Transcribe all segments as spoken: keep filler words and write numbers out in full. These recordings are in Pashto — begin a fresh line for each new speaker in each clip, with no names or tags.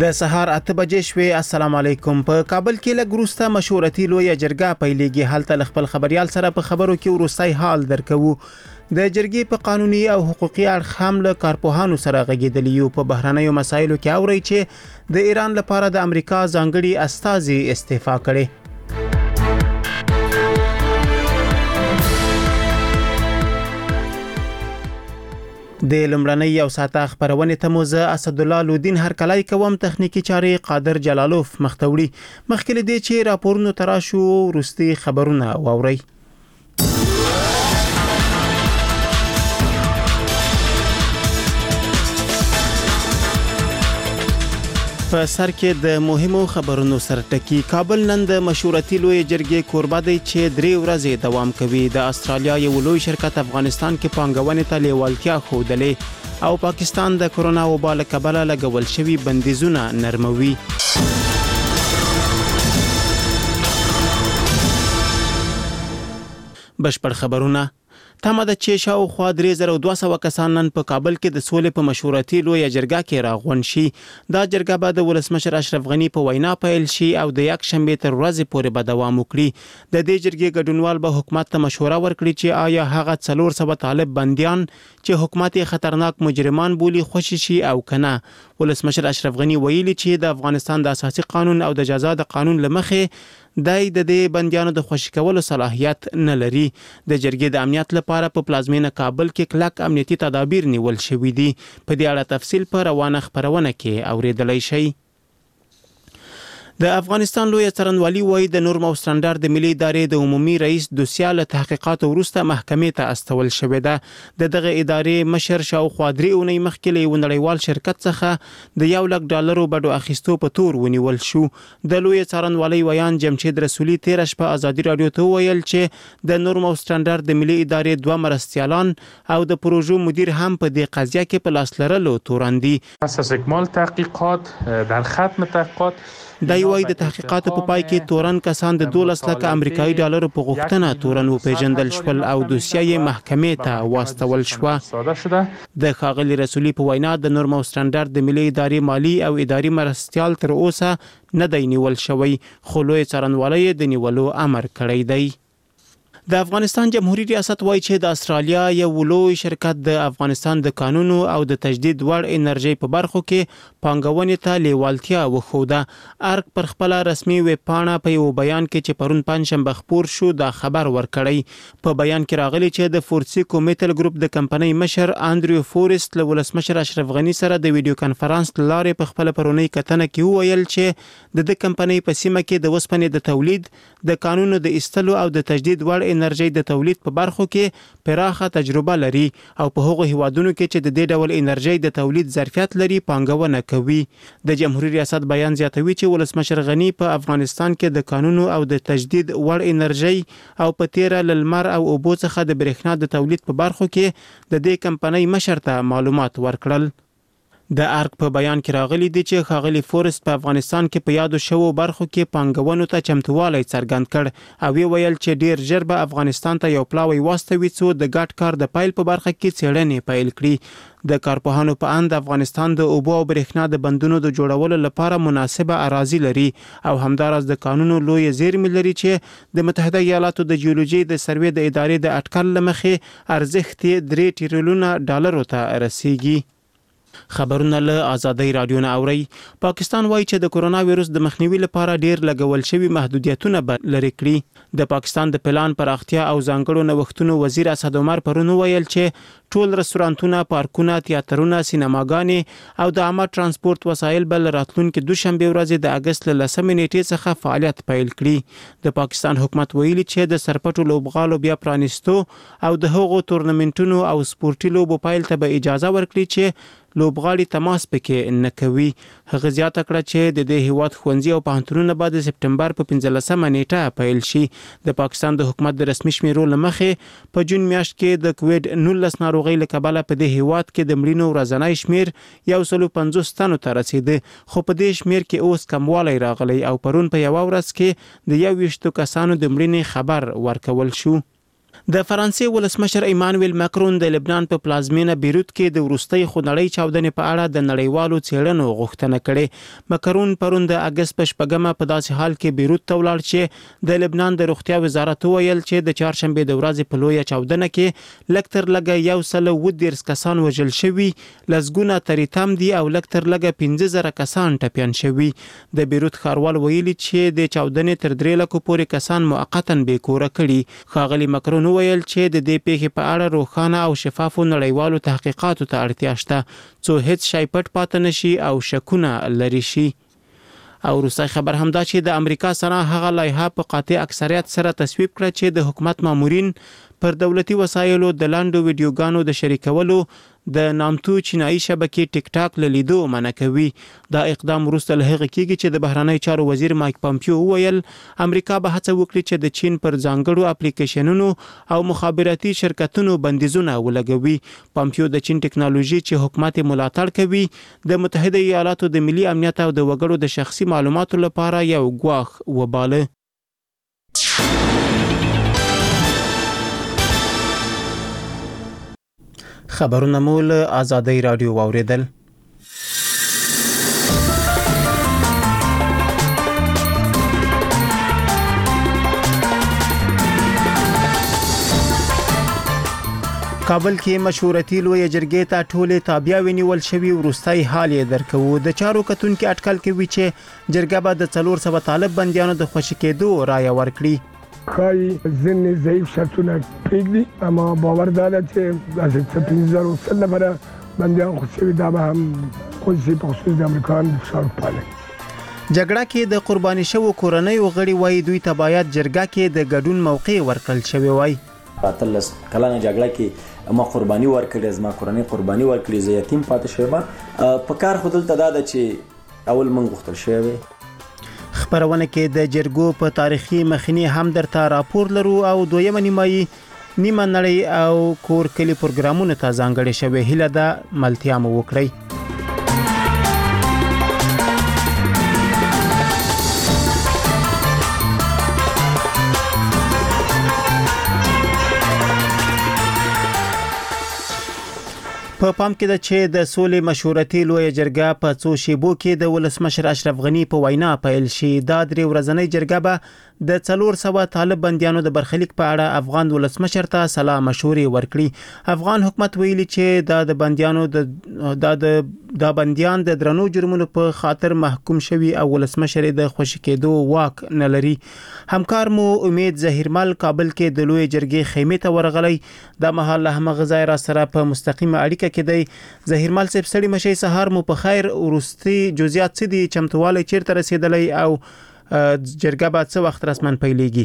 د سهار اته بجې شوې. السلام علیکم. په کابل کې لږ وروسته مشورتي لویه جرګه پیلېږي. هلته خپل خبريال سره په خبرو کې وروستي حال درکوو. د جرګې په قانوني او حقوقي اړخ هم له کارپوهانو سره غږېدلي یو. په بهرنیو مسایلو کې اوري چې د ایران لپاره د امریکا ځانګړي استازي استعفا کړي. د لمړنۍ یو ساعته خبرونه ته مو زه اسد الله لودین هر کلای کوم. تخنیکی چاري قادر جلالوف مختوړي. مخکې دې چې راپورونو تراشو ورستي خبرونه واوري. په سر کې د مهمو خبرونو سرټکی. کابل نن د مشورتي لوی جرګې کوربه دی چې درې ورځې دوام کوي. د استرالیا یو لوی شرکت افغانستان کې پانګونې ته لیوالتیا ښودلې او پاکستان د کرونا وبا له کبله لګول شوي بندیزونه نرموي. بشپړ خبرونه. تمه ده چې شاوخوا درې زره دوه سوه کسان نن په کابل کې د سولې په مشورتي لویه جرګه کې راغونډ شي. دا جرګه به د ولسمشر اشرف غني په وینا پیل شي او د یک شنبې تر ورځې پورې به دوام وکړي. د دې جرګې ګډونوال به حکومت ته مشوره ورکړي چې آیا هغه څلور سوه طالب بنديان چې حکومت خطرناک مجرمان بولي خوشي شي او کنه. ولسمشر اشرف غني ویلي چې د افغانستان د اساسي قانون او د جزا د قانون لمخې دای د دې بنديانو د خوشي کولو صلاحیت نه لري. د جرګې د امنیت لپاره په پلازمینه کابل کې کلک امنیتي تدابیر نیول شوي دي. په دې اړه تفصیل په روانه خبرونه کې اوریدلای شئ. د افغانستان لوی څارنوالي وایي د نورم او سټانډرډ د ملي ادارې د عمومي رئیس دوسیه له تحقیقات وروسته محکمې ته استول شوې ده. د دغه ادارې مشر شاوخوا درې اونۍ مخکې له یو نړیوال شرکت څخه د یو لک ډالرو بډو اخیستو په تور ونیول شو. د لوی څارنوالي ویان جمشید رسولي تیر شپه ازادي رادیو ته ویل چې د نورم او سټانډرډ د ملي ادارې دوه مرستیالان او د پروژو مدیر هم په دې قضیه کې په لاس لرلو تورن دي.
اساس اکمال تحقیقات در ختم تحقیقات
د یوې د تحقیقاتو په پای کې تورن کسان د دولس لک امریکایي ډالرو په غوښتنه تورن وپیژندل شول او دوسیه یې محکمې ته واستول شو. د ښاغلي رسولي په وینا د نورم او سټانډرډ د ملي ادارې مالی او اداري مرستیال تر اوسه نه دی نیول شوی، خو لوی څارنوالي د نیولو امر کړی دی. د افغانستان جمهوریت ریاست وایي چې د استرالیا یو لوی شرکت د افغانستان د قانونو او د تجدید وړ انرژي په برخو کې پانګونې ته لیوالتیا وښوده. ارګ پر خپل رسمي ویب پاڼه په یو بیان کې چې پرون پنځشنبه خپور شو دا خبر ورکړی. په بیان کې راغلی چې د فورسیکو میټل ګروپ د کمپنۍ مشر انډریو فورست له ولسمشر اشرف غني سره د ویډیو کانفرنس لارې په خپل پرونی کتنه کې وویل چې د کمپنۍ په سیمه کې د وسپنې د تولید، د قانونو د ایستلو او د تجدید وړ انرژي د تولید په برخو کې پراخه تجربه لري او په هغو هیوادونو کې چې د دې ډول انرژي د تولید ظرفیت لري پانګونه کوي. د جمهوریت ریاست بیان زیاتوي چې ولسمشر غني په افغانستان کې د قانونو او د تجدید وړ انرژي او په تیره لمر او اوبو څخه د برېښنا د تولید په برخو کې د دې کمپنۍ مشر ته معلومات ورکړل. د ارګ په بیان کې راغلی دی چې ښاغلي فورست په افغانستان کې په یادو شوو برخو کې پانګونو ته چمتووالی څرګند کړ او ویل چې ډیر ژر به افغانستان ته یو پلاوی واستوي څو د ګډ کار د پیل په برخه کې څېړنې پیل کړي. د کارپوهانو په اند افغانستان د اوبو او برېښنا د بندونو د جوړولو لپاره مناسبه اراضي لري او همداراز د قانونو لوی زیرمې لري چې د متحده ایالاتو د جیولوژي د سروې د ادارې د اټکل لمخې ارزښت درې ټریلیونه ډالرو ته رسیږي. خبرونه له آزادۍ رادیو نه اوري. پاکستان وایي چې د کرونا وایرس د مخنیوي لپاره ډیر لګول شوي محدودیتونه به لرې کړي. د پاکستان د پلان پراختیا او ځانګړو نوښتونو وزیر اسد عمر پرون ویل چې ټول رستورانتونه، پارکونه، تیاترونه، سینماګانې او د عامه ترانسپورت وسایل بل راتلونکي دوشنبه ورځ د اگست له لسمې نیټې څخه فعالیت پیل کړي. د پاکستان حکومت ویلي چې د سرپټو لوبغالو بیا پرانیستو او د هغو تورنمنټونو او سپورتي لوبو پیل ته به اجازه ورکړي چې لوبغاړي تماس پکې نه کوي. هغه زیاته کړه چې د دې هیواد ښوونځي او پوهنتونونه به د سپټمبر په پنځلسمه نیټه پیل شي. د پاکستان د حکومت د رسمي شمیرو له مخې په جون میاشت کې د کووډ نولس ناروغۍ له کبله په دې هیواد کې د مړینو ورځنی شمیر یو سل او پنځوس تنو ته رسیده، خو په دې شمیر کې اوس کموالی راغلی او پرون په یوه ورځ کې د یو ویشتو کسانو د مړینې خبر ورکول شو. د فرانسې ولسمشر ایمانویل ماکرون د لبنان په پلازمینه بیروت کې د وروستۍ خونړۍ چاودنې په اړه د نړیوالو څېړنو غوښتنه کړې. ماکرون پرون د اگست په شپږمه په داسې حال کې بیروت ته ولاړ چې د لبنان د روغتیا وزارت ویل چې د چهارشنبې د ورځې په لویه چاودنه کې لږ تر لږه یو سل اووه دېرش کسان وژل شوي، لسګونه تریتم دي او لږ تر لږه پنځه زره کسان ټپیان شوي. د بیروت ښاروال ویلي چې د چاودنې تر درې لکو پورې کسان موقتا بې کوره کړي. ښاغلي ماکرون ویل چې د دې پیښې په اړه روښانه او شفافو نړیوالو تحقیقاتو ته اړتیا شته څو هیڅ شی پټ پاتې نشي او شکونه لري شي. او روسي خبر هم دا چې د امریکا سره هغه لایحه په قاطع اکثریت سره تصویب کړه چې د حکومت مامورین پر دولتي وسایلو د لاندو ویډیوګانو د شریکولو د نامتو چینایي شبکې ټیک ټاک له لیدو منع کوي. دا اقدام وروسته له هغه کېږي چې د بهرنی چارو وزیر مایک پامپیو وویل امریکا به هڅه وکړي چې د چین پر ځانګړو اپلیکیشنونو او مخابراتي شرکتونو بندیزونه ولګوي. پامپیو د چین ټکنالوژي چې حکومت ملاتړ کوي د متحده ایالاتو د ملي امنیت او د وګړو د شخصي معلوماتو لپاره یو ګواښ وباله. خبرونه مول آزادۍ رادیو واوریدل. کابل کې مشورتي لویه جرګې ته ټولې تابعیاوې نیول شوي، وروستۍ حال یې درکوو. د چارو کتونکي اټکل کوي چې جرګه به د څلور سوه طالب بندیانو د خوشي کېدو رایه ورکړي.
خای ځینې ضعیف شرطونه پرېږدي، اما باور دا ده چې داسې څه پنځه زره سل نفره بندیان خو شوي دا به هم خصوصي په خصوص د امریکایانو د فشار پالي.
جګړه کې د قرباني شوو کورنیو غړي وایي دوی ته باید جرګه کې د ګډون موقع ورکړل شوی وای.
اتلس کلنه جګړه کې ما قرباني ورکړې، زما کورنۍ قرباني ورکړې، زه یتیم پاتې شوم. په کار خو دلته دا ده چې اول موږ غوښتل شوی
خبرونه کې د جرګو په تاریخي مخینی هم درته راپور لرو او دویمه نیمایي نیمه نړۍ او کور کلی پروګرامونه ته ځانګړي شوی. هیله ده ملتیا مو وکړئ. په پام کې ده چې د سولې مشورتي لویه جرګه په څو شیبو کې د ولسمشر اشرف غنی په وینا پیل شي. دا درې ورځنۍ جرګه به د څلور سوه طالب بندیانو د برخلیک په اړه افغان ولسمشر ته سلا مشورې ورکړي. افغان حکومت ویلي چې دا د بندیانو د د دا بندیان د درنو جرمونو په خاطر محکوم شوي او ولسمشر د خوشي کېدو واک نه لري. همکار مو امید ظهیرمل کابل کې د لویه جرګې خیمې ته ورغلی. دا مهال له همغه ځای را سره په مستقیمه اړیکه کې دی. ظهیرمل صاحب سړي مشي سهار مو په خیر. ورستي جزئیات څه دي؟ چمتوالی چیرته رسیدلی او جرګه به څه وخت رسمن پیلېږي؟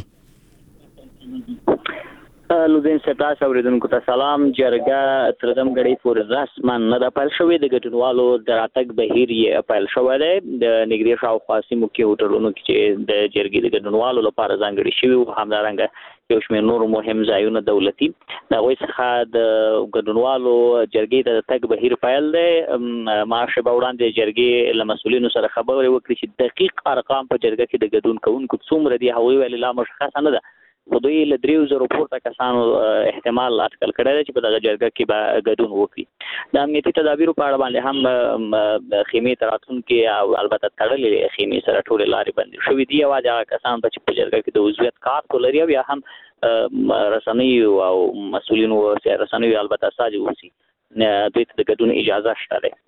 لودین سپاس اوریدونکو ته سلام. جرګه تر دم غړي پورې رسمن نه د پیل شوې، د ګډونوالو د راتګ بهیر یې پیل شوی دی. د نګری شاوخوا سیمو کې هوټلونو کې چې د جرګې د ګډونوالو لپاره ځانګړي شوي وو، همدارنګه یو شمېر نور مهم ځایونه دولتي د هغوی څخه د ګډونوالو جرګې د تګ بهیر پیل دی. معاش به وړاندې جرګې له مسؤلینو سره خبرې وکړي چې دقیق ارقام په جرګه کې د ګډون کوونکو څومره دي. هغوی ویل لا مشخصه نه ده، خو دوی له دریو زرو پورته کسانو احتمال اټکل کړی دی چې په دغه جرګه کې به ګډون وکړي. د امنیتي تدابیرو په اړه باندې هم خیمې ته راتلونکي او البته تړلې خیمې سره ټولې لارې بندې شوې دي. یوازې هغه کسان ته چې په جرګه کې د عضویت کارت لري او یا هم رسنیو او مسؤلینو رسنیو البته استازي اوسي، دوی ته د ګډون اجازه شته ده.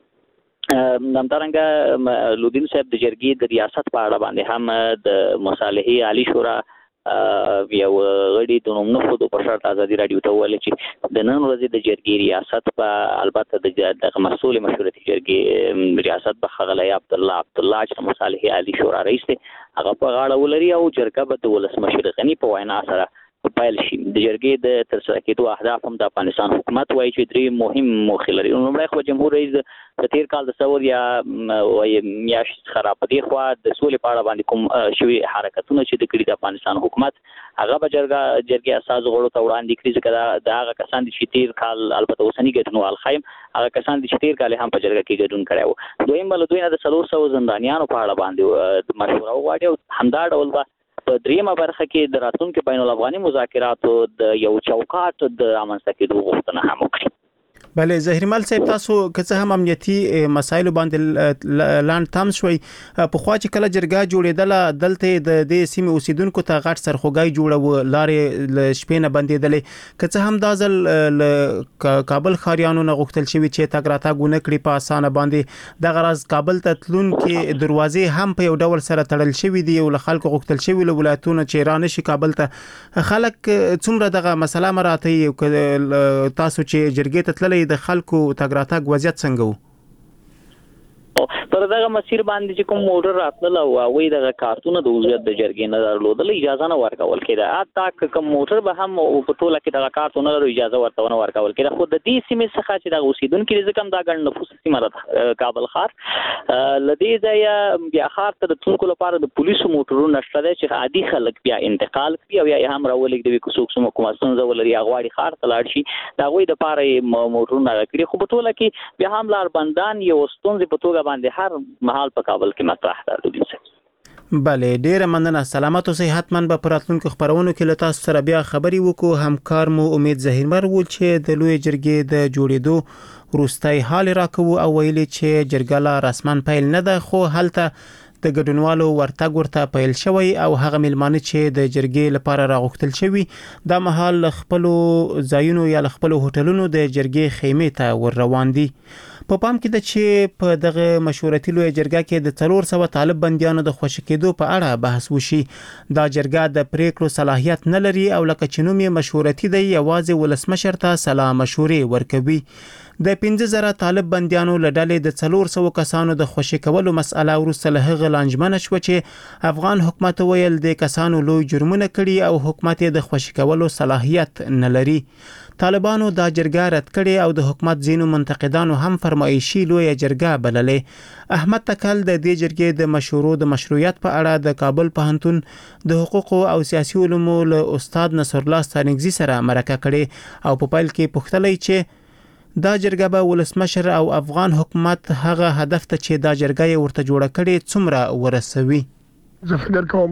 همدارنګه لودین صاحب د جرګې د ریاست په اړه باندې هم د مصالحې عالی شورا یو غړي د نوم نه خود په شرط ازادي رادیو ته ویل چې د نن ورځې د جرګې ریاست په البته د مسؤل مشورتي جرګې ریاست په خغلی عبد الله عبد الله چې مصالحې عالی شورا رئیس دی هغه په غاړه ولري او جرګه به د ولسمشر غنی په وینا سره پیل شي. د جرګې د ترسره کېدو اهداف هم د افغانستان حکومت وایي چې درې مهم موخې لري. لومړی خو جمهور رئیس د تیر کال د ثور یا میاشت څخه را په دې خوا د سولې په اړه باندې کوم شوي حرکتونه چې د کړي د افغانستان حکومت هغه به جرګه جرګې اساس غړو ته وړاندې کړي، ځکه د هغه کسان چې تیر کال البته اوسني ګډونوال ښایم هغه کسان چې تیر کال هم په جرګه کې ګډون کړی وو. دویم بل دوی نه د څلور سوه زندانیانو په اړه باندې مشوره وغواړي او همدا ډول به په دریمه برخه کې د راتلونکو بین الافغاني مذاکراتو د یو چوکاټ د رامنځته کېدو غوښتنه هم وکړي.
بله زهرمل صاحب تاسو که څه هم امنیتي مسایل باندې لاند تام شوي په خوا چې کله جرګه جوړېدله دلته د دې سیمې اوسیدونکو ته غټ سرخوږی جوړو لارې ل شپې نه بندېدلې که څه هم دا ځل ل کابل ښاریانو نه غوښتل شوي چې تګ راتګ ونه کړي په اسانه باندې دغه راز کابل ته تلونکي دروازې هم په یو ډول سره تړل شوي دي او له خلکو غوښتل شوي له ولایتونو چې را نشي کابل ته خلک څومره دغه مسله مراته تاسو چې جرګې ته تللی د خلکو تګ راتګ وضعیت څنګه و؟
پر دغه مسیر باندې چې کوم موټر راتلل او وای دغه کارتونه د وضعیت د جرګې نه درلودل اجازه نه ورکول کېده. اته کوم موټر به هم په ټوله کې دغه کارتونه لري اجازه ورته نه ورکول کېده. خو د دې سیمې څخه چې د اوسیدونکو ځکه دا ګڼ نفوس سیمه ده کابل ښار لدی ځای بیا ښار ته د تونکو لپاره د پولیسو موټرونه شته چې عادي خلک بیا انتقال کوي او یا هم راولګ د کوڅو کوم کومستون زولري غواړي ښار ته لاړ شي دا غوي د پاره موټرونه راکړي. خو په ټوله کې بیا هم لار بندان یو ستونزې په توګه باندې هر محل په کابل کې مطرح ده.
بله ډیره مننه. سلامت اوسئ. حتما به پر راتلونکو خبرونو کې له تاسو سره بیا خبرې وکړو. همکار مو امید ظهیرمر و چې د لوی جرګې د جوړېدو وروستی حال راکوو او ویلي چې جرګه لا رسما پیل نه ده خو هلته د ګډونوالو ورتګ ورته پیل شوی او هغه ملمانه چې د جرګې لپاره راغوښتل شوی د مهال خپل ځایونو یا خپل هوټلونو د جرګې خیمه ته ور روان دي. په پام کې ده چې په دغه مشورتي لوی جرګه کې د څلور سوه طالب بنديانو د خوشی کېدو په اړه بحث وشي. دا جرګه د پریکړو صلاحیت نه لري او لکه چې نوم یې مشورتي دی یوازې ولسمشر ته سلا مشورې ورکوي. د پنځه زره طالب بنديانو لړلې د څلور سوه کسانو د خوشی کولو مسأله ورسره له هغه لانجمنه شو چې افغان حکومت ویل د کسانو لوی جرمونه کړي او حکومت د خوشی کولو صلاحیت نه لري. طالبانو دا جرګه رد کړي او د حکومت ځینو منتقدانو هم فرمایشي لوی جرګه بللې. احمد تکل د دې جرګې د مشورو د مشروعیت په اړه د کابل پوهنتون د حقوق او سیاسي علومو له استاد نصر الله ستانکزي سره مرکه کړي او په پیل کې پوښتلې چې دا جرګه به ولسمشر او افغان حکومت هغه هدف ته چې دا جرګه ورته جوړه کړي څومره ورسوي.
زه فکر کوم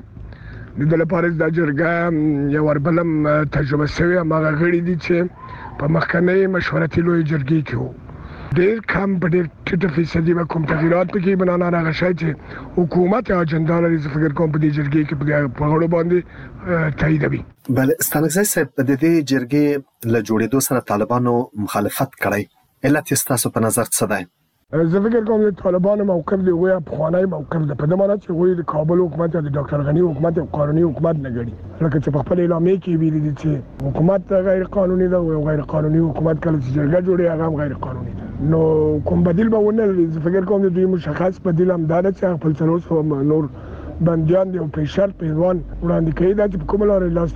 بلې د لپاره دا جرګه یو وربلم تجربه شوی هغه غړي دي چې په مخکنی مشورتي لوی جرګې کې وو. ډېر کم په ډېر ټیټه فیصدي به کوم تغیرات پکې بنانا راغشي چې حکومت اجنډا لري. زه فکر کوم په دې جرګې کې په غوړو باندې تاییدوي.
بل ستانکزی صاحب په دې جرګې له جوړېدو سره طالبانو مخالفت کړی علت تاسو په نظر څه دی؟
زه فکر کوم چې طالبانو موقف دی وای په خوانای موقف ده په دمانه چې وای د کابل حکومت او د ډاکټر غنی حکومت او قانوني حکومت نه غړي لکه چې په خپل اعلامیه کې ویلي دي چې حکومت غیر قانوني ده او غیر قانوني حکومت کله چې جرګه جوړي هغه غیر قانوني ده. نو کوم بدیل به ونه لري. زه فکر کوم چې دوی مشخص بدیل هم دا چې خپل څلور سوه نور بنديان دی او په شرط پیروان وړاندې کوي دا چې کوم لارې لاس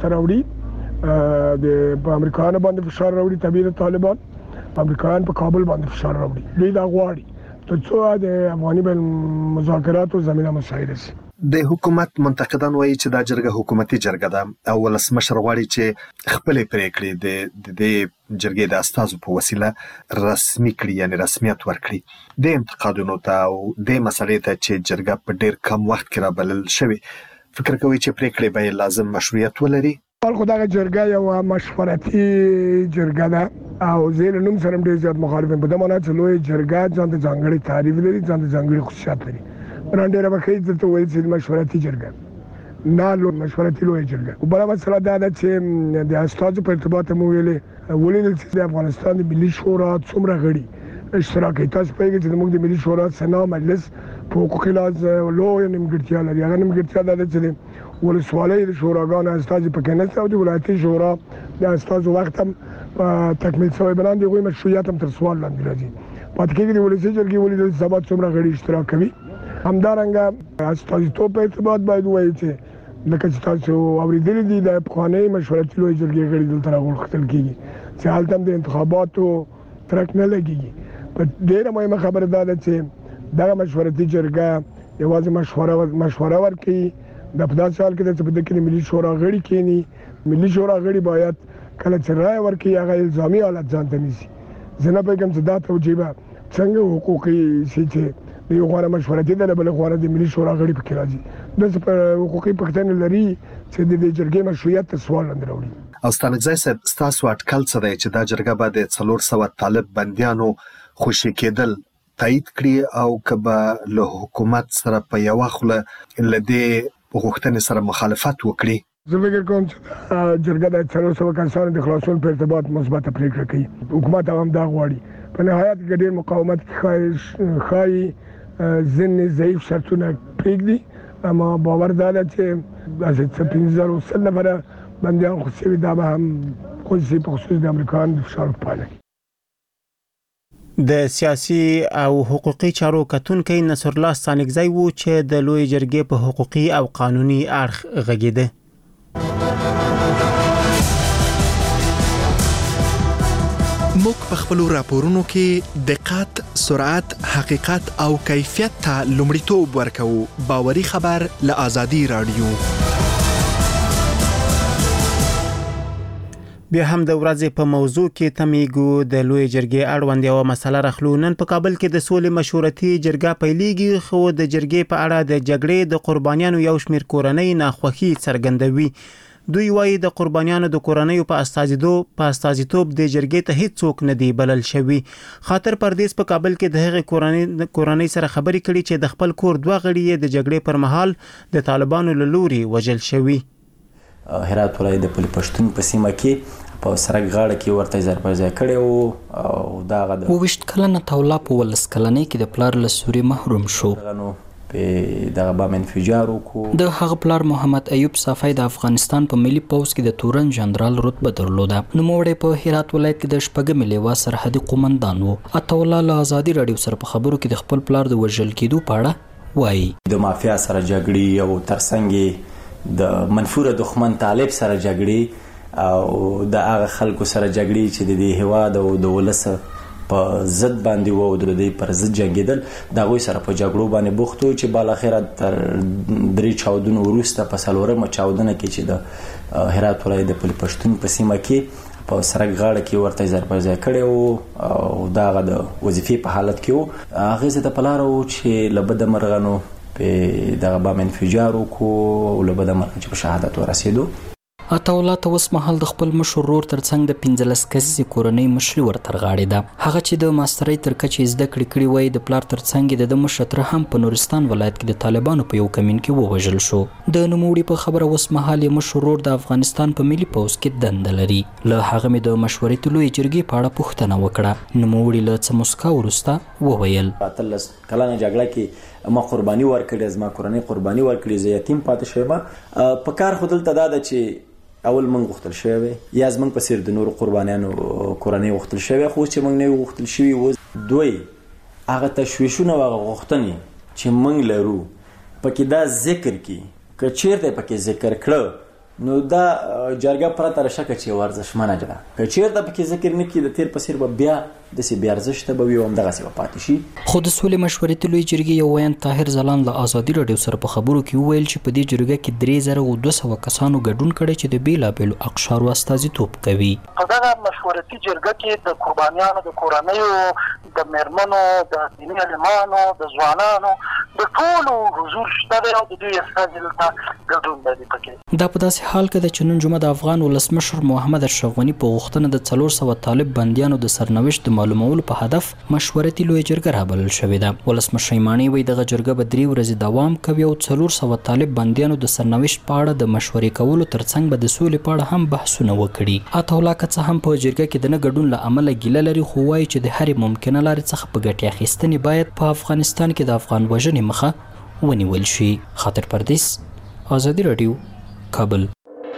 تراوړي د امریکایانو باندې فشار راوړي طبيعي طالبان امریکایان په کابل باندې فشار راوړي. دوی دا غواړي ترڅو د افغاني بین مذاکراتو زمينه مساعده شي.
د حکومت منتقدان وایي چې دا جرګه حکومتي جرګه ده او ولسمشر غواړي چې خپل پریکړې د د جرګې د استازو په وسیله رسمي کړي یعنی رسمیت ورکړي. د انتقادونو ته او د مسلې ته چې جرګه په ډېر کم وخت کې رابلل شوی فکر کوي چې پریکړې به لازم مشروعیت ولري.
خو دا جرګه یو مشورتي جرګه ده او زیر نوم سره ډېر زیات مخالفین په دمانه چې لوی جرګه ځان ته ځانګړي تعریف لري ځان ته ځانګړي خصوصیات لري. وړاندې راکې ته وایي چې مشورتي جرګه نه لو مشورتي لوی جرګه. بل مسله دا ده چې د استازو په ارتباط مو ویلې ولې چې د افغانستان د ملي شورا څومره غړي اشتراک کوي. تاسو په کې چې موږ د ملي شورا سنا مجلس په حقوقي لحاظ لوی نیمګړتیا لري. هغه نیمګړتیا ده چې ولسوالۍ د شوراګانو استازي پکې نه او د ولایتي شورا د استازو وخت هم تکمیل شوی بلان دی غوي مشروعیت هم تر سوال لاندې راځي. پاتې کې د ولسي جرګې ولې د سبا څومره غړي اشتراک کوي همدارنګه استازیتوب په ارتباط باید وایي چې لکه چې تاسو اوریدلي دي د افغاني مشورتي لوی جرګې غړي دلته راغوښتل کیږي چې حالت هم د انتخاباتو ترک نه لګيږي. په ډیره مهمه خبره ده چې دا مشورتي جرګه یوازې مشوره مشوره ورکړي. د په داسې حال کې چې په دې کې ملي شورا غړي کېني ملي شورا غړي باید کله چې رائے ورکړي هغه الزامي حالت ځان ته نیسي. زه نه پوهېږم چې دا توجیه څنګه حقوقي شي چې یو غوړه مشورتي ده بل غوړه د ملي شورا غړي پکې راځي د حقوقي پښتنې لري چې د جرګې مشروعیت ته سوال نه راوړي.
او ستانګزای صاحب ستاسو اټکل څه دی چې دا جرګه به د څلور سوه طالب بنديانو خوشي کېدل تایید کړي او کبه له حکومت سره په یو خوله لدې غوښتنې سره مخالفت وکړي؟
زه فکر کوم چې جرګه د څلور سوه کسانو د خلاصون په ارتباط مثبت پریکړه کوي. حکومت هم دا غواړي. په نهایت کې ډېر مقاومت خای خای ځینې ضعیف شرطونه پرېږدي اما باور دا ده چې داسې پنځه زره سل نفره بندیان خو شوي دا به هم خصوصي په خصوص د امریکایانو د فشار پایله کې.
د سیاسي او حقوقي چارو کتونکي نصرالله ستانکزی وو چې د لوی جرګې په حقوقي او قانوني اړخ غږیده.
موږ په خپل راپورونو کې دقت، سرعت، حقیقت او کیفیت ته لومړیتوب ورکوو. باوري خبر له آزادي رادیو.
بیا هم د ورځې په موضوع کې تمیګو د لوی جرګې اړوند یو مسله راخلو. نن په کابل کې د سولې مشورتي جرګه پیلېږي خو د جرګې په اړه د جګړې د قربانیانو یو شمېر کورنۍ ناخوښي څرګندوي. دوی وایي د قربانیانو د کورنۍ په استازیتوب په استازیتوب د جرګې ته هیڅ څوک نه دی بلل شوی. خاطر پردیس په کابل کې د هغې کورنۍ کورنۍ سره خبرې کړي چې د خپل کور دوه غړي د جګړې پر مهال د طالبانو له لوري وژل شوي.
هرات ولایت د پل پښتون په سیمه کې په سرک غاړه کې ورته ځای پر ځای کړی وو او دغه د
اوویشت کلنه تولا په ولس کلنۍ کې د پلار له سوري محروم شو.
په دغه بام انفجار وکړو.
د هغه پلار محمد ایوب صافی د افغانستان په ملي پوځ کې د تورن جنرال رتبه درلوده. نوموړی په هرات ولایت کې د شپږم لیوا سرحدي قومندان وو. عطاالله له آزادي رادیو سره په خبرو کې د خپل پلار د وژل کېدو په اړه وایي.
د مافیا سره جګړې او ترڅنګ د منفوره دښمن طالب سره جګړې او د هغه خلکو سره جګړې چې د دې هیواد او د ولس په ضد باندې وو او د دې پر ضد جنګېدل د هغوی سره په جګړو باندې بوخت وو چې بالاخره تر درې چاودنو وروسته په څلورمه چاودنه کې چې د هرات ولایت د پل پښتون په سیمه کې په سرک غاړه کې ورته ځای پر ځای کړی وو او دغه د وظیفې په حالت کې وو. هغې زه ته په لاره وو چې له بده مرغه نو په دغه بام انفجار وکړو او له بده مرغه چې په شهادت ورسېدو.
عطاالله ته اوس مهال د خپل مشر ورور ترڅنګ د پنځلس کسیزې کورنۍ مشري ورته رغاړې ده. هغه چې د ماسترۍ تر کچې زده کړې کړي وایي د پلار ترڅنګ د ده مشر تره هم په نورستان ولایت کې د طالبانو په یو کمین کې ووژل شو. د نوموړي په خبره اوس مهال یې مشر ورور د افغانستان په ملي پوځ کې دنده لري. له هغه مې د مشورتي لویې جرګې په اړه پوښتنه وکړه. نوموړي له څه مسکا وروسته وویل
اتلس کلنه جګړه کې ما قرباني ورکړې، زما کورنۍ قرباني ورکړې، زه یتیم پاتې شوم. په کار خو دلته دا ده چې اول موږ غوښتل شوی یا زموږ په څیر د نورو قربانیانو کورنۍ غوښتل شوی خو چې موږ نه غوښتل شوي و. دوی هغه تشویشونه او هغه غوښتنې چې موږ لرو پکې دا ذکر کی که چیرته پکې ذکر کړه نو دا جرګه پرته له شکه چې ورزشمنه ده. که چیرته پکې ذکر نه کړي د تیر په څیر به بیا داسې بې ارزښته به وي او همدغسې به پاتې شي.
خو د سولې مشورتي لویې جرګې یو ویاند طاهر ځلاند له آزادي راډیو سره په خبرو کې وویل چې په دې جرګه کې درې زره او دوه سوه کسانو ګډون کړی چې د بېلابېلو اقشارو استازیتوب کوي.
په دغه مشورتي جرګه کې د قربانیانو د کورنیو د میرمنو د دیني عالمانو د ځوانانو د ټولو حضور شته دی او د دوی استازي دلته ګډون لري پکې.
دا په داسې حال کې ده چې نن جمعه د افغان ولسمشر محمد اشرف غني په غوښتنه د څلور سوه طالب بندیانو د سرنوشت د معلومولو په هدف مشورتي لویه جرګه رابلل شوې ده. ولسمشر ایماني وایي دغه جرګه به درې ورځې دوام کوي او څلور سوه طالب بندیانو د سرنوشت په اړه د مشورې کولو ترڅنګ به د سولې په اړه هم بحثونه وکړي. عطاالله که څه هم په جرګه کې د نه ګډون له امله ګیله لري خو وایي چې د هرې ممکنه لارې څخه په ګټې اخیستنې باید په افغانستان کې د افغان وژنې مخه ونیول شي. خاطر پردیس، آزادي راډیو، کابل.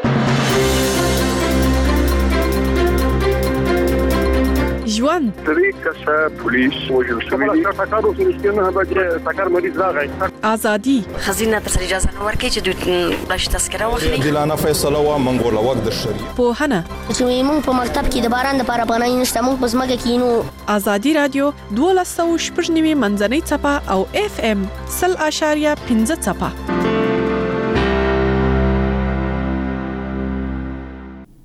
ژوند
درې کسه پولیس وژل شوي دي. ټکر وشو چې نه به ټکر مریض راغی.
ازادي
خزینه تر اجازه نه ورکړي چې دوی بلش تذکره واخلي.
عادلانه فیصله وا منګول وخت د شریعت
پوهنه
چې موږ په مکتب کې د باران د لپاره پناه نشته، موږ په ځمکه کې نو.
آزادي رادیو دولس سوه شپږ نوي منځنۍ څپه او اف ام سل اشاریه پنځه څپه.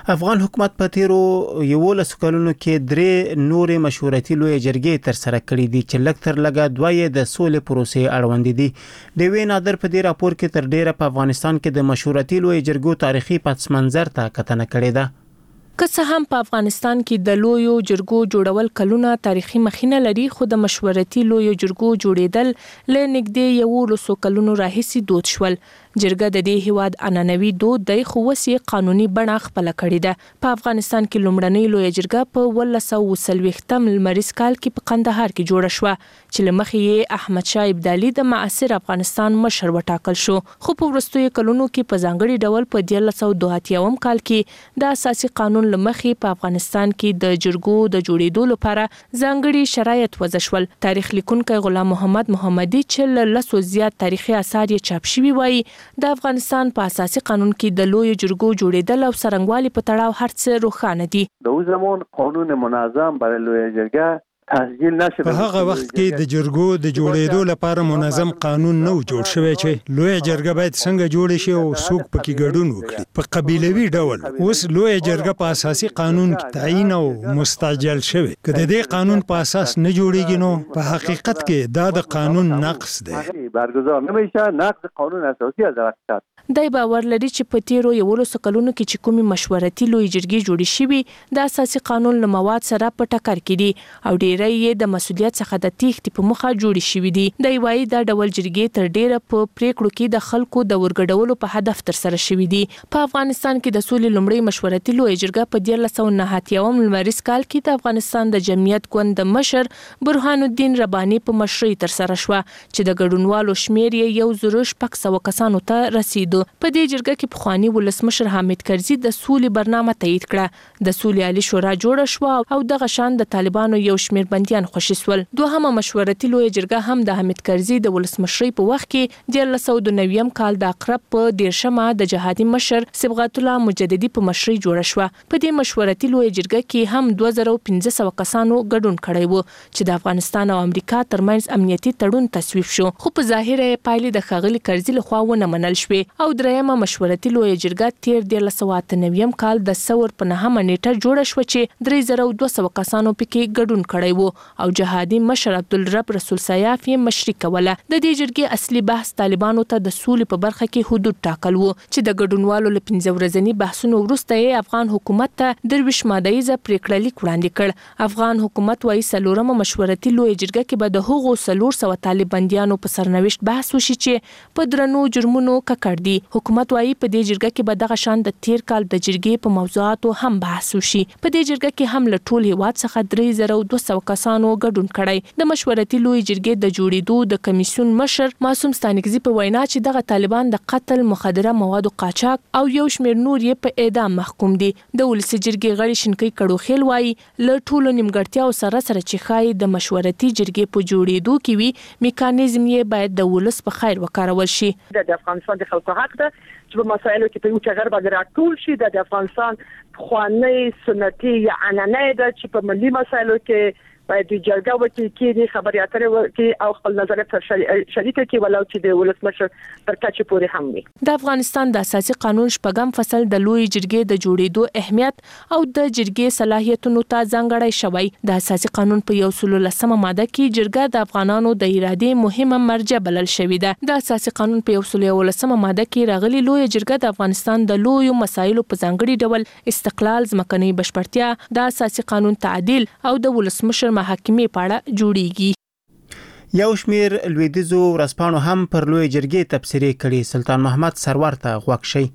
افغان حکومت په تیرو یولس کلونو کې درې نورې مشورتي لوی جرګې تر سره کړې دي چې لږ تر لږه دوه د سولې پروسې اړوند دي. د وی نادر په دې راپور کې تر ډیره په افغانستان کې د مشورتي لوی جرګو تاریخي پس منظر ته کتنه کړې ده.
که څه هم په افغانستان کې د لویو جرګو جوړول کلونه تاریخي مخینه لري، خو د مشورتي لویو جرګو جوړېدل له نږدې یو لسو کلونو راهیسې دود شول. جرګه د دې هیواد عنعنوي دود دی، خو اوس یې قانوني بڼه خپله کړې ده. په افغانستان کې لومړنۍ لویه جرګه په اوولس سوه اوه څلوېښتم لمریز کال کې په قندهار کې جوړه شوه چې له مخې یې احمدشاه ابدالي د معاصر افغانستان مشر وټاکل شو. خو په وروستیو کلونو کې په ځانګړي ډول په دیارلس سوه دوه اتیاوم کال کې د اساسي قانون له مخې په افغانستان کې د جرګو د جوړېدو لپاره ځانګړي شرایط وضع شول. تاریخ لیکونکی غلام محمد محمدي چې له لسو زیات تاریخي اثار یې چاپ شوي وایي د افغانستان په اساسي قانون کې د لویو جرګو جوړېدل او څرنګوالي په تړاو هر څه روښانه دي.
د اوس زمون قانون منظم برای لویه جرګه تسجیل نشد.
په هغه وخت کې د جرګو د جوړېدو لپاره منظم قانون نه جوړ شوی چې لویه جرګه باید څنګه جوړ شي او څوک پکې ګډون وکړي. په قبیلوي ډول اوس لویه جرګه په اساسي قانون کې تعیین او مستعجل شوی. که د دې قانون په اساس نه جوړیږي نو په حقیقت کې دا د قانون نقض دی.
برگزار نمیشه، نقض قانون اساسی از حقیقت.
دای باور لري چې په تیرو یولسو کلونو کې چې کومې مشورتي لوی جرګې جوړې شوي د اساسي قانون له مواد سره په ټکر کې دي او ډیری یې د مسؤلیت څخه د تېښتې په موخه جوړې شوي دي. دی وایي دا ډول جرګې تر ډیره په پریکړو کې د خلکو د ورګډولو په هدف ترسره شوي دي. په افغانستان کې د سولې لومړۍ مشورتي لوی جرګه په دیارلس سوه نهه اتیاوم لمریز کال کې د افغانستان د جمعیت ګوند د مشر برهان الدین رباني په مشرۍ ترسره شوه چې د ګډونوالو شمیر یې یو زر شپږ سوه کسانو ته رسیدو. په دې جرګه کې پخوانی ولسمشر حامد کرزي د سولې برنامه تایید کړه. د سولې عالی شورا جوړه شوه او دغه شان د طالبانو یو شمیر بندیان خوشي سول. دوهمه مشورتي لوی جرګه هم د حامد کرزي د ولسمشرۍ په وخت کې دیارلس سوه دوه نوي کال د اقرب په دیرشمه د جهادي مشر صبغت الله مجددي په مشرۍ جوړه شوه. په دې مشورتي لوی جرګه کې هم دوه زره پنځه سوه کسانو ګډون کړی وو چې د افغانستان او امریکا ترمنځ امنیتي تړون تصویب شو، خو په ظاهر یې پایلې د ښاغلي کرزي لخوا ونه منل شوې. او درېیمه مشورتي لویه جرګه تیر دیارلس سوه اته نوي کال د ثور په نهمه نیټه جوړه شوه چې درې زره دوه سوه کسانو پکې ګډون کړی وو او جهادي مشر عبدالرب رسول سیاف یې مشري کوله. د دې جرګې اصلي بحث طالبانو ته د سولې په برخه کې حدود ټاکل وو چې د ګډونوالو له پنځه ورځني بحثونو وروسته یې افغان حکومت ته درویش مادهیزه پریکړه لیک وړاندې کړ. افغان حکومت وايي څلورمه مشورتي لویه جرګه کې به د هغو څلور سوه طالب بندیانو په سرنوشت بحث وشي چې په درنو جرمونو ککړ دي. حکومت وايي په دې جرګه کې به دغه شان د تیر کال د جرګې په موضوعاتو هم بحث وشي. په دې جرګه کې هم له ټول هیواد څخه درې زره دوه سوه کسانو ګډون کړی. د مشورتي لوی جرګې د جوړېدو د کمیسیون مشر معصوم ستانکزي په وینا چې دغه طالبان د قتل، مخدره موادو قاچاق او یو شمېر نور یې په اعدام محکوم دي. د ولسي جرګې غړي شینکۍ کړوخیل وايي له ټولو نیمګړتیاو سره سره چې ښایي د مشورتي جرګې په جوړېدو کې وي میکانیزم یې باید د ولس په خیر وکارول شي.
د افغانستان د خلکو حق ده چې په مسایلو کې په یو ټغر باندې راټول شي. د افغانستان خواني سنتي یا عنعنه ده چې په ملي مسایلو کې باید د جرګه وکړي کې خبري اترې وکړي او خپل نظر پر شریک کړي ولو چې د ولسمشر تر کچې پورې هم وي.
د افغانستان د اساسي قانون شپږم فصل د لوی جرګې د جوړېدو اهمیت او د جرګې صلاحیتونو ته ځانګړی شوی. د اساسي قانون په یو سل لسمه ماده کې جرګه د افغانانو د ارادې مهمه مرجع بلل شوې ده. د اساسي قانون په یو سل لسمه ماده کې راغلي لوی جرګه د افغانستان د لویو مسایلو په ځانګړي ډول استقلال، ځمکنۍ بشپړتیا، د اساسي قانون تعدیل او د ولسمشر محاکمې په اړه جوړیږي.
یو شمیر لویدیزو ورځپاڼو هم پر لوی جرګې تبصرې کړي. سلطان محمد سرور ته غوږ شئ.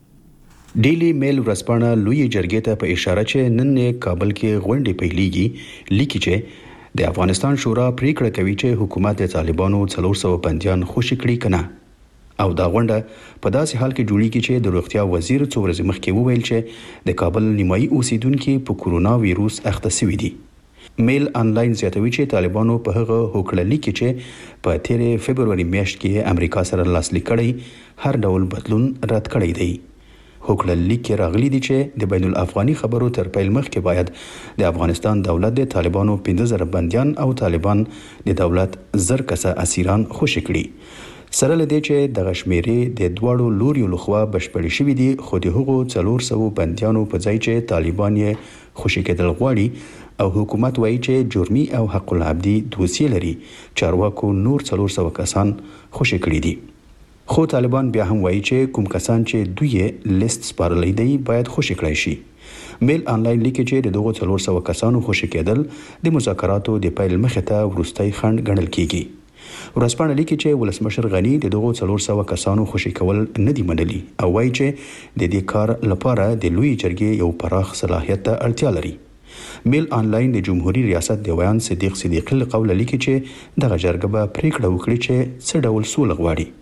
ډیلی میل ورځپاڼه لوی جرګې ته په اشاره چې نن یې کابل کې غونډې پیلېږي لیکي چې د افغانستان شورا پریکړه کوي چې حکومت د طالبانو څلور سوه بندیان خوشي کړي کنه او دا غونډه په داسې حال کې جوړیږي چې د روغتیا وزیر څو ورځې مخکې وویل چې د کابل نیمایي اوسیدونکو په کورونا وایروس اخته شوي دي. میل انلاین زیاتوي چې طالبانو په هغه هوکړه لیکي چې په تیرې فبرवरी میاشت کې امریکا سره لاسلیک کړی هر ډول بدلون رد کړی دی. هوکړه لیک راغلی دی چې د بین الافغاني خبرو تر پیل مخکې باید د افغانستان دولت د طالبانو پنځه زره بندیان او طالبان د دولت زر کسه اسیران خوشي کړي. سره لدې چې د غشمیرې د دواړو لوريو لخوا بشپړې شوې دي، خو د هغو څلور سوه بنديانو په ځای چې طالبان یې خوشي کېدل غواړي او حکومت وایي چې جرمي او حق العبدي دوسیې لري، چارواکو نور څلور سوه کسان خوشي کړي دي. خو طالبان بیا هم وایي چې کوم کسان چې دوی لیست سپارلی دی باید خوشي کړای شي. میل آنلاین لیکي چې د دغو څلور سوه کسانو خوشي کېدل د مذاکراتو د پیل مخې ته وروستی خنډ ګڼل کیږي. ورځپاڼه لیکي چې ولسمشر غني د دغو څلور سوه کسانو خوشي کول نه دي منلي او وایي چې د دې کار لپاره د لوی جرګې یو پراخ صلاحیت ته اړتیا لري. میل آنلاین د جمهوریت ریاست د ویان صدیق صدیقی له قوله لیکي چې دغه جرګه به پریکړه وکړي چې څه ډول سوله غواړي.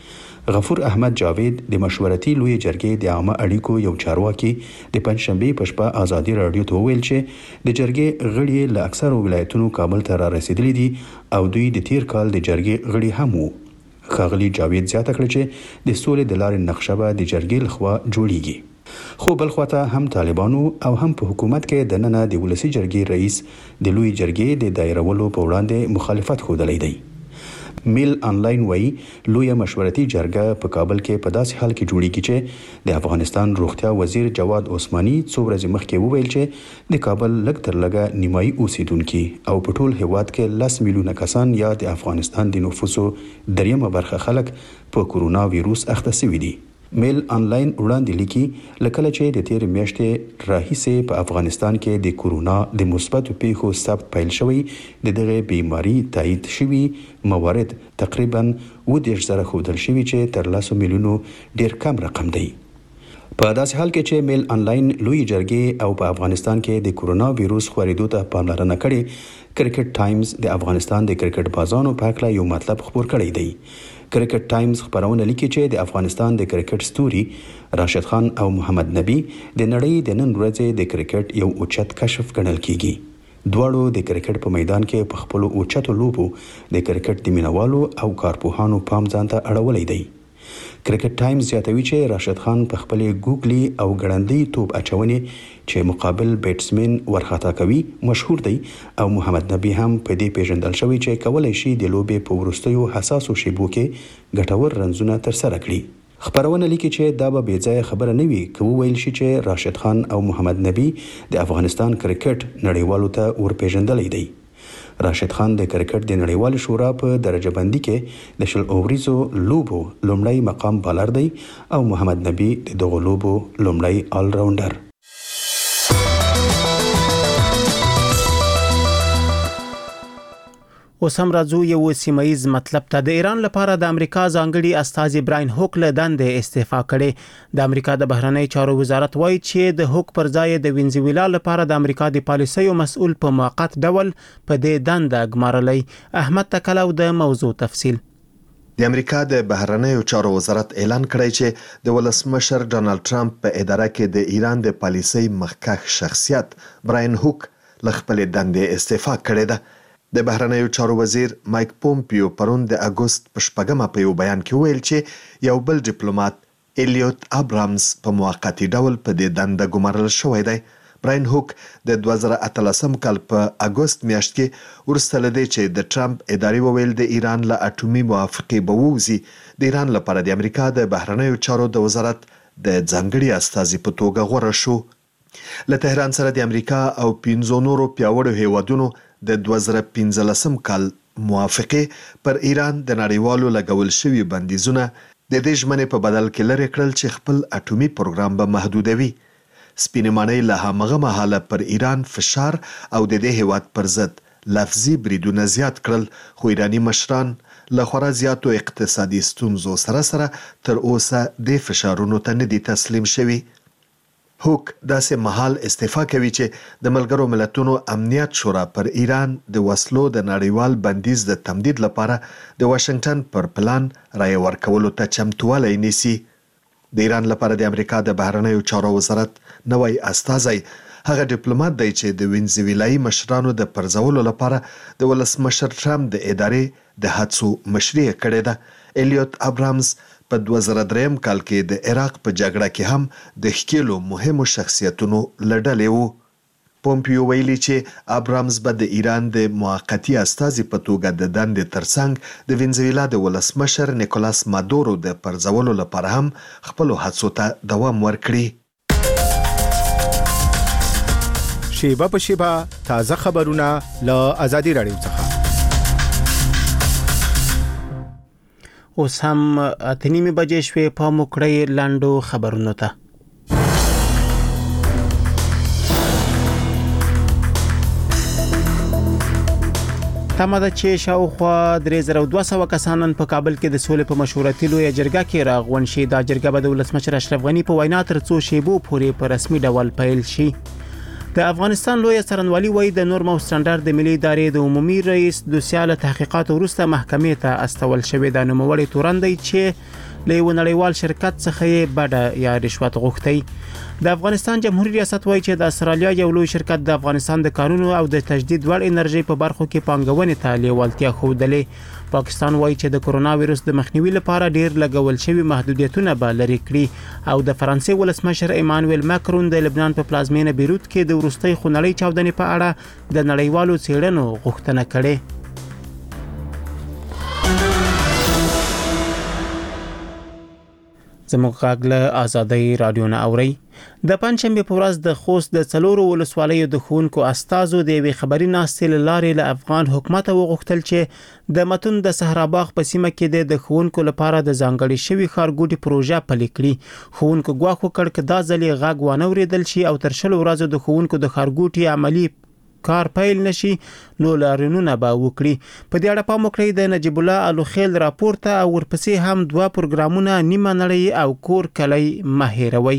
غفور احمد جاوید د مشورتي لوی جرګې د عامه اړیکو یو چارواکي د پنځشنبه په شپه ازادي رادیو ته وویل چې د جرګې غړي له اکثرو ولایتونو کابل ته را رسیدلي دي او دوی د تیر کال د جرګې غړي هم وو. ښاغلي جاوید زیاته کړه چې د سولې د لارې نقشه به د جرګې لخوا جوړیږي. خو بل خواته هم طالبانو او هم په حکومت کې د ننه د ولسی جرګې رئیس د لوی جرګې د دایرولو په وړاندې مخالفت ښودلی دی. میل آنلاین وایي لوی مشورتي جرګه په کابل کې په داسې حال کې جوړیږي چې د افغانستان روغتیا وزیر جواد عثماني څو ورځې مخکې وویل چې د کابل لږ تر لږه نیمایي اوسیدونکي او په ټول هیواد کې لس میلیونه کسان یا د افغانستان د نفوسو دریمه برخه خلک په کورونا ویروس اخته شوي دي. میل آنلاین وړاندې لیکي لکه چې د تیر میاشتې راهیسې په افغانستان کې د کورونا د مثبتو پیښو ثبت پیل شوی، د دغه بیماری تایید شوي موارد تقریبا اووه دېرش زره ښودل شوي چې تر لسو میلیونو ډیر کم رقم دی. په داسې حال کې چې میل آنلاین لوی جرګې او په افغانستان کې د کورونا ویروس خورېدو ته پاملرنه کړې، کرکټ ټایمز د افغانستان د کرکټ بازانو په هکله یو مطلب خپور کړی دی. کرکټ ټایمز خبرونه لیکي چې د افغانستان د کرکټ ستوري راشد خان او محمد نبی د نړۍ د نن ورځې د کرکټ یو اوچت کشف ګڼل کیږي. دواړو د کرکټ په میدان کې په خپلو اوچتو لوبو د کرکټ د مینوالو او کارپوهانو پام ځان ته اړولی دی. کرکټ ټایمز زیاتوي چې راشد خان په خپلې ګوګلي او ګړندۍ توپ اچونې چې مقابل بیټسمن ورخطا کوي مشهور دی او محمد نبی هم په دې پیژندل شوی چې کولای شي د لوبې په وروستیو حساسو شیبو کې ګټور رنزونه ترسره کړي. خبرونه لیکي چې دا به بې ځایه خبره نه وي که وویل شي چې راشد خان او محمد نبی د افغانستان کرکټ نړیوالو ته ورپېژندلی دی. راشد خان د کرکټ د نړیوال شورا په درجه بندي کې د شل اوریزو لوبو لومړی مقام بالر دی او محمد نبی د دغو لوبو لومړی آل راونډر.
اوس هم راځو یو سیمایز مطلب ته. د ایران لپاره د امریکا ځانګړي استازي براین هوک له دندې استعفا کړي. د امریکا د بهرنی چارو وزارت وایي چې د هوک پر ځای د وینزویلا لپاره د امریکا د پالیسیو مسؤل په موقت ډول په دې دنده ګمارلی. احمد تکلو د موضوع تفصیل.
د امریکا د بهرنیو چارو وزارت اعلان کړی چې د ولسمشر ډانلډ ټرمپ په اداره کې د ایران د پالیسۍ مخکښ شخصیت براین هوک له خپلې دندې استعفا کړې ده. د بهرنیو چارو وزیر مایک پومپیو پرون د اګوست په شپږمه په یو بیان کې ویل چې یو بل ډیپلوماټ الیوت ابرامز په موقتی ډول په دې دنده ګمارل شوی دی. براین هوک د دوه زره اتلسم کال په اګوست میاشت کې وروسته له دې چې د ټرمپ ادارې وویل د ایران له اټومي موافقې به ووځي، د ایران لپاره د امریکا د بهرنیو چارو د وزارت د ځانګړي استازي په توګه غوره شو. له تهران سره د امریکا او پنځو نورو پیاوړو هیوادونو د دوه زره پنځلسم کال موافقې پر ایران د نړیوالو لګول شوي بندیزونه د دې ژمنې په بدل کې لرې کړل چې خپل اټومي پروګرام به محدودوي. سپینې ماڼۍ له همغه مهاله پر ایران فشار او د دې هیواد پر ضد لفظي بریدونه زیات کړل، خو ایراني مشران له خورا زیاتو اقتصادي ستونزو سره سره تر اوسه د فشارونو ته نه دي تسلیم شوي. هوک داسې مهال استعفا کوي چې د ملګرو ملتونو امنیت شورا پر ایران د وسلو د نړیوال بندیز د تمدید لپاره د واشنگټن پر پلان رای ورکولو ته چمتوالی نیسي. د ایران لپاره د امریکا د بهرنیو چارو وزارت نوی استازی هغه ډیپلوماټ دی چې د وینزویلایي مشرانو د پرځولو لپاره د ولسمشر ټرمپ د ادارې د هڅو مشري کړې ده. الیوت ابرامز په دوه زره دریم کال کې د عراق په جګړه کې هم د ښکېلو مهمو شخصیتونو له ډلې و. پومپیو ویلي چې ابرامز به د ایران د موقتی استازي په توګه د دندې ترڅنګ د وینزویلا د ولسمشر نیکولاس مادورو د پرځولو لپاره هم خپل هڅو ته دوام ورکړي.
شیبه په شیبه تازه خبرونه له آزادي رادیو څخه.
اوس هم اتنیمه بجې شوې په موکړی لاندو خبرونو ته. تمه ده چې شاوخوا درې زره دوه سوه کسان په کابل کې د سولې په مشورتي لویه جرګه کې راغونډ شي. دا جرګه به د ولسمشر اشرف غني په وینا تر څو شیبو پورې په رسمي ډول پیل شي. د افغانستان لوی څارنوالي وایي د نورم او سټانډرډ د ملي ادارې د عمومي رئیس د سیاله تحقیقات وروسته محکمې ته استول شوی د نوموړي تورن دی چې له یو نړیوال شرکت څخه یې بډه یا رشوت غوښتي. د افغانستان جمهوریت ریاست وایي چې د استرالیا یو لوی شرکت د افغانستان د کانونو او د تجدید وړ انرژي په برخو کې پانګونې ته لیوالتیا ښودلې. پاکستان وایي چې د کرونا وایرس د مخنیوي لپاره ډیر لګول شوی محدودیتونه به لرې کړي او د فرانسې ولسمشر ایمانوئل ماکرون د لبنان په پلازمینه بیروت کې د وروستۍ خونړۍ چاودنې په اړه د نړیوالو څېړنو غوښتنه کړې. زموږ غږ له آزادۍ رادیو نه اورئ. د پنځشنبه په ورځ د خوست د څلورو ولسوالیو د ښوونکو استازو د یوې خبري ناستې له لارې له افغان حکومت وغوښتل چې د متون د صحراباغ په سیمه کې د ښوونکو لپاره د ځانګړي شوي ښارګوټي پروژه پلي کړي. ښوونکو ګواښ وکړ چې دا ځل یې غږ وانه اورېدل شي او تر شلو ورځو د ښوونکو د ښارګوټي عملي کار پیل نشي نو لارنونه به وکړي. په دې اړه پام وکړئ د نجیب الله الوخیل راپور ته او ورپسې هم دوه پروګرامونه نیمه نړۍ او کور کلی مه هېروئ.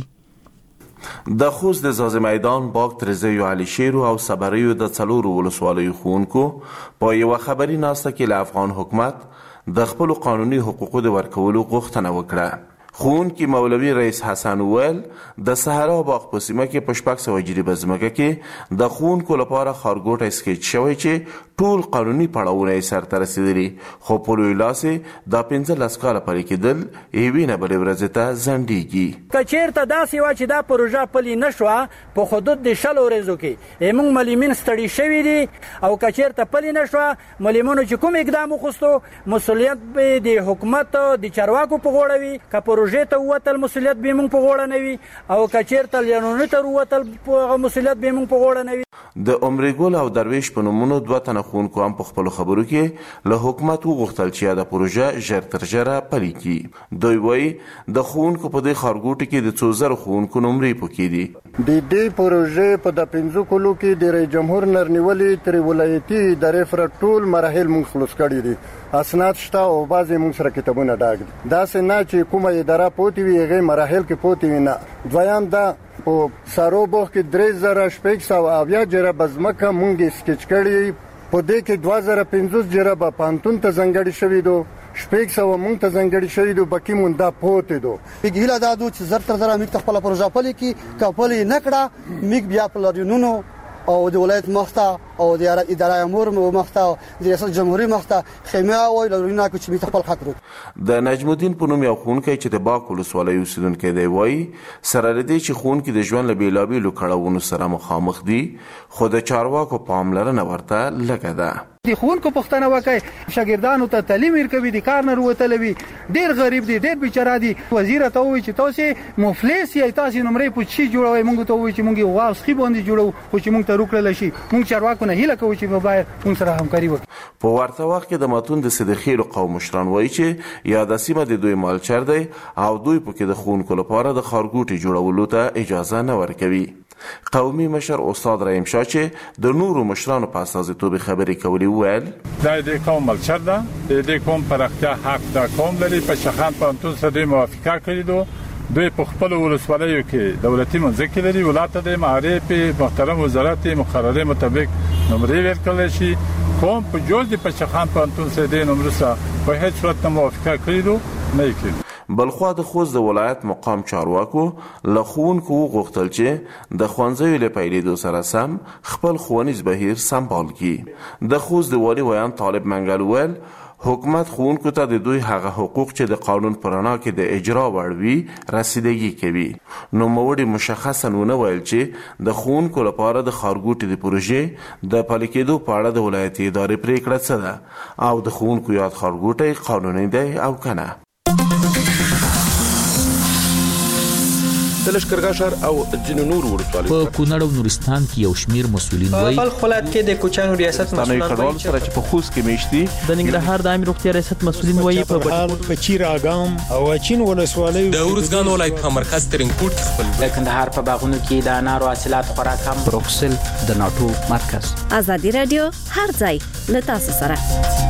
د خوست د زازه میدان باغ ترزیو علی شیرو او صبریو د څلورو ولسوالیو ښوونکو په یوه خبري ناسته کې له افغان حکومت د خپلو قانوني حقوقو د ورکولو غوښتنه وکړه. ښوونکي مولوي رئیس حسن وویل د صحرا باغ په سیمه کې په شپږ سوه جریبه ځمکه کې د ښوونکو لپاره ښارګوټی سکیچ شوی چې ټول قانوني پړاوونه یې سرته رسېدلي، خو په لوی لاس دا پنځلس کاله پلي کېدل یوې نه بلې ورځې ته ځنډېږي.
که چېرته داسې وه چې دا پروژه پلي نه شوه په حدود د شلو ورځو کې موږ ملمین ستړي شوي دي او که چېرته پلي نه شوه ملمونو چې کوم اقدام وخوستو مسؤلیت به د حکومت د چارواکو په غوړه وي. که پروژې ته ووتل مسؤلیت به موږ په غوړه نه وي او که چېرته لیانونو ته ووتل مسؤلیت به موږ په غوړه نه وي.
د عمرې ګل او درویش په نومونو دوه تنه ښوونکو هم په خپلو خبرو کې له حکومت وغوښتل چې دا پروژه ژر تر ژره پلي کړي. دوی وایي د ښوونکو په دې ښارګوټي کې د څو زرو ښوونکو نمرې پکې دي.
د دې پروژې په د پنځو کلو کې د رئیس جمهور نرنیولې تر ولایتي ادارې سره ټول مراحل موږ خلاص کړي دي. اسناد شته او بعضې موږ سره کتابونه ډاک دي. داسې نه چې کومه اداره پوتې وي هغې مراحل کې پوتې وي نه. دویم دا په سارو باغ کې درې زره شپږ سوه اویا جرابه ځمکه موږ سکیچ کړي. په دې کې دوه زره پنځوس جرابه پوهنتون ته ځانګړي شوي دو، شپږ سوه موږ ته ځانګړي شوي دو، باقي مونږ دا پوتې دو.
هیله دا ده چې زر تر زره موږ ته خپله پروژه پلي کړي. که پلي نه کړه موږ بیا په لاریونونو او د ولایت مخته او د اداره امور مخته د ریاست جمهوریت مخته خیمه او لورینه کو چې می خپل خاطر.
د نجم الدین په نوم یو ښوونکی چې د باک ولسوالۍ اوسیدونکی دی وایي سره له دې چې ښوونکي د ژوند له بېلابېلو کړاوونو سره مخامخ دي خو د چارواکو پاملرنه ورته لږه ده.
د ښوونکو پوښتنه وکړئ شاګردانو ته تعلیم ورکوي د کار نه وروتلی وي ډېر غریب دي ډېر بیچاره دي. وزیر ته ووایي چې تاسې مفلس یې تاسې نمرې په چی جوړوئ موږ ته ووایي چې موږ یې غوا او سخي باندې جوړوو خو چې موږ ته روکړلی شي. موږ چارواکو نه هیله کوو چې باید موږ سره همکاري وکړي.
په ورته وخت کې د متون د صدخیلو قوم مشران وایي چې یاده سیمه د دوی مالچر دی او دوی پکې د ښوونکو لپاره د ښارګوټي جوړولو ته اجازه نه ورکوي. قومي مشر استاد رحیم شاه چې د نورو مشرانو په استازیتوب خبرې کولې وویل
دا د قوم ملچر ده، د دې قوم پراختیا حق دا قوم لري. په شخان پوهنتون سره دوی موافقه کړې ده. دوی په خپلو ولسوالیو کې دولتي منځکې لري. ولایت د معارف محترم وزارت مقررې مطابق نمرې ورکړلی شي. قوم په جوړ دي په شخان پوهنتون سره دې نمرې سره په هیڅ صورت نه موافقه کړې ده نه یې کړي.
بلخوا د خوست د ولایت مقام چارواکو له ښوونکو وغوښتل چې د ښوونځیو له پیلېدو سره سم خپل ښوونیز بهیر سمبال کړي. د خوست د والي ویان طالب منګل ویل حکومت ښوونکو ته د دوی هغه حقوق چې د قانون په رڼا کې د اجرا وړ وي رسیدګي کوي. نوموړي مشخصا ونه ویل چې د ښوونکو لپاره د ښارګوټي د پروژې د پلي کېدو په اړه د ولایتي ادارې پریکړه څه ده او د ښوونکو یاد ښارګوټی قانوني دی او که نه.
د لښکرګاه ښار او ځینو نورو ولسوالیو
په کونړ او نورستان کې یو شمیر مسؤلین وایي
په خپل ولایت کې د کوچانو ریاست مسؤلین
وایي سره چې په خوست کې میشتي
د ننګرهار د عامه روغتیا ریاست مسؤلین وایي په
په چیر اګام او اچین ولسوالۍ
د ورزګان ولایت په مرکز ترینکوټ کې خپل
د کندهار په باغونو کې د انارو حاصلات خورا کم.
بروکسل د ناتو مرکز.
ازادي رادیو هر ځای له تاسو سره.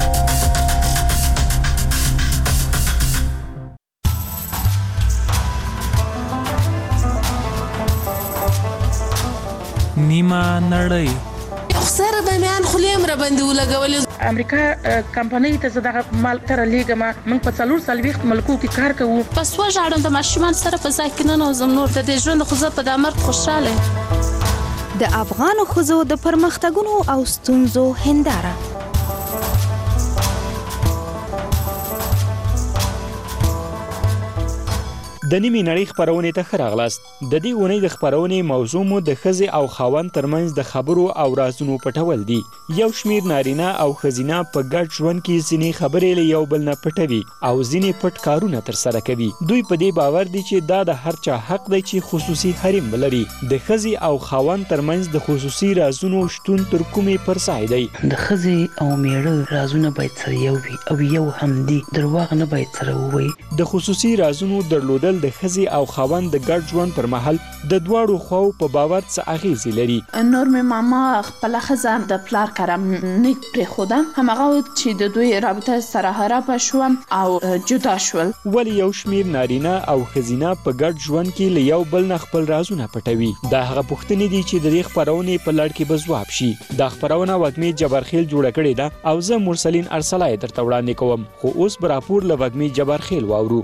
نیمه نړۍ
خسر به میان خلیم را باندې ولګولې.
امریکا کمپنۍ ته زه دغه مال تر لیږم. موږ په څلور څلوېښت ملکو کې کار کوو.
پس وژاړم د ماشومان سره په ځای کې نه نوځم. نور د دې ژوند خو زه په دا مرګ خوشحاله.
د افغانو ښځو د پرمختګونو او ستونزو هنداره.
د نیمې نړۍ خپرونې ته ښه راغلاست. د دې اونۍ د خپرونې موضوع مو د ښځې او خاوند ترمنځ د خبرو او رازونو پټول دي. یو شمیر نارینه او ښځینه په ګډ ژوند کې ځینې خبرې له یو بل نه پټوي او ځینې پټ کارونه ترسره کوي. دوی په دې باور دي چې دا د هر چا حق دی چې خصوصي حریم ولري. د ښځې او خاوند ترمنځ د خصوصي رازونو شتون تر کومې پر ځای دی.
د ښځې او میړه رازونه باید سره یو وي او یو هم دي. درواغ نه باید سره ووایي.
د خصوصي رازونو درلودل د ښځې او خاوند د ګډ ژوند پر مهال د دواړو خواو په باور څه اغیزې لري.
نور مې ماما خپله ښځه د پلار کره نیک پرېښوده. همغه چې د دوی رابطه سره خرابه شوه او جدا شول.
ولې یو شمیر نارینه او ښځینه په ګډ ژوند کې له یو بل نه خپل رازونه پټوي؟ دا هغه پوښتنې دي چې د دې خپرونې په لړ کې به ځواب شي. دا خپرونه وږمې جبارخیل جوړه کړې ده او زه مرسلین ارسلای درته وړاندې کوم. خو اوس به راپور له وږمې جبارخیل واورو.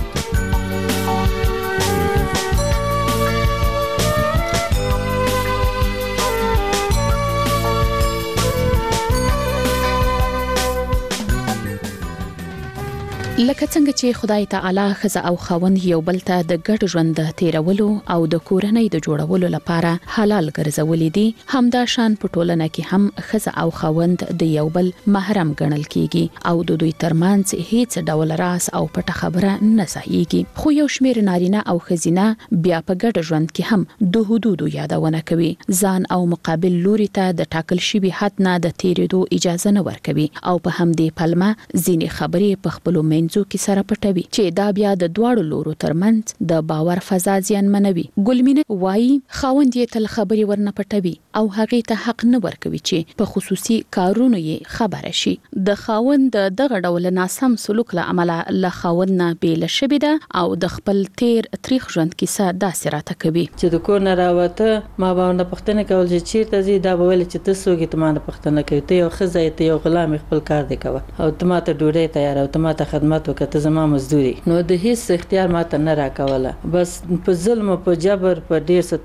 لکه څنګه چې خدای تعالی ښځه او خاوند یو بل ته د ګډ ژوند تیرولو او د کورنۍ د جوړولو لپاره حلال ګرځولې دي، همدا شان په ټولنه کې هم ښځه او خاوند د یو بل محرم ګڼل کیږي او د دوی ترمنځ هیڅ ډول راز او پټه خبره نه ځایږي. خو یو شمیر نارینه او ښځینه بیا په ګډ ژوند کې هم د حدودو یادونه کوي. ځان او مقابل لوري ته د ټاکل شوي حد نه د تیریدو اجازه نه ورکوي او په همدې پلمه ځینې خبرې په خپلو منځو کې سره پټوي چې دا بیا د دواړو لورو ترمنځ د باور فضا زیانمنوي. ګلمینه وایي خاوند یې تل خبرې ورنه پټوي او هغې ته حق نه ورکوي چې په خصوصي کارونو یې خبره شي. د خاوند دغه ډول ناسم سلوک له امله له خاوند نه بیله شوې ده او د خپل تیر تاریخ ژوند کیسه داسې راته کوي
چې د کور نه راوته ما باندې پښتنه کول چې چیرته زی دا ویل چې تاسو کې تمانه پښتنه کوي ته یو خزه ته یو غلام خپل کار دی کوي او ته ماته ډوډۍ تیار او ته ماته خدمت وکړه زما مزدوري. نو د هیڅ اختیار ماته نه راکوله. بس په ظلم او په جبر په ډیر څه